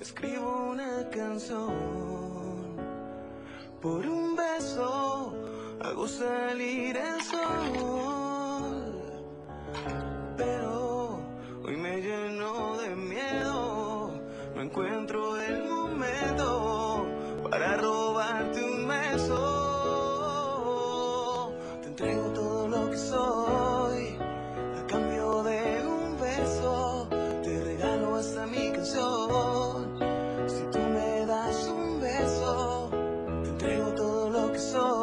escribo una canción. Por un beso hago salir el sol. Pero hoy me lleno de miedo, no encuentro el momento para robarte un beso. Te entrego todo lo que soy a cambio de un beso. Te regalo hasta mi canción si tú me das un beso. Te entrego todo lo que soy